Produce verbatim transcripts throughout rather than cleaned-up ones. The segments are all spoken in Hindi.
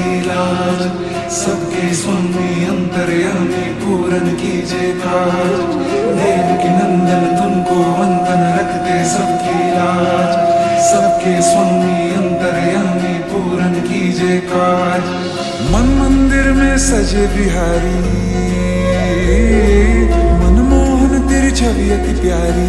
सबकी लाज, सबके स्वामी अंतर्यामी पूरन कीजिए काज। देवकी नंदन तुमको वंदन रखते सबकी लाज, सबके स्वामी अंतर्यामी पूरन कीजिए काज। मन मंदिर में सजे बिहारी, मनमोहन तेरी छवि अति प्यारी।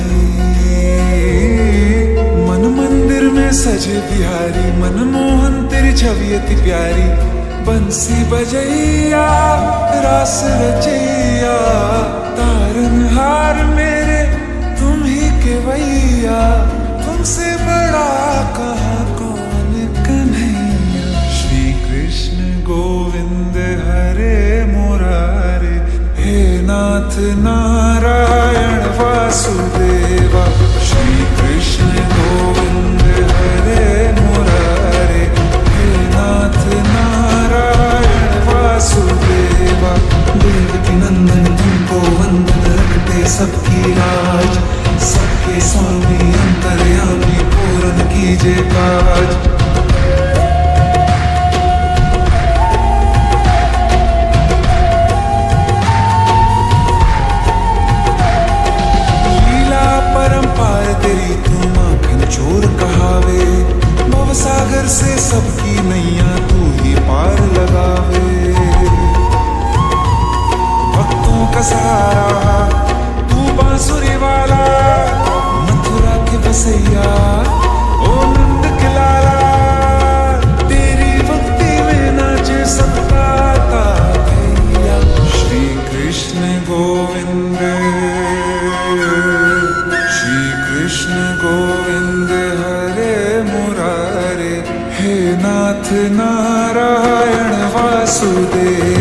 मन मंदिर में सजे बिहारी, मनमोहन तेरी छवि अति प्यारी। बंसी बजैया रास रचैया, तारनहार मेरे तुम ही केवैया। तुमसे बड़ा कहाँ कौन कन्हैया। श्री कृष्ण गोविंद हरे मुरारे, हे नाथ नारायण वासुदेवा। श्री कृष्ण गोविंद हरे मुरारे, हे नाथ नारायण वासुदेवा। देवकी नंदन तुमको वंदन रखते सबकी लाज, सबके स्वामी अंतर्यामी पूरन कीजिए काज। चोर कहावे, भवसागर से सबकी नैया तू ही पार लगावे। भक्तों का सहारा तू बांसुरी वाला, मथुरा के बसैया ओ नंद के लाला। तेरी भक्ति में नाचे सबका तातैया। श्री कृष्ण गोविंद, श्री कृष्ण गोविंद हरे मुरारे, हे नाथ नारायण वासुदेव।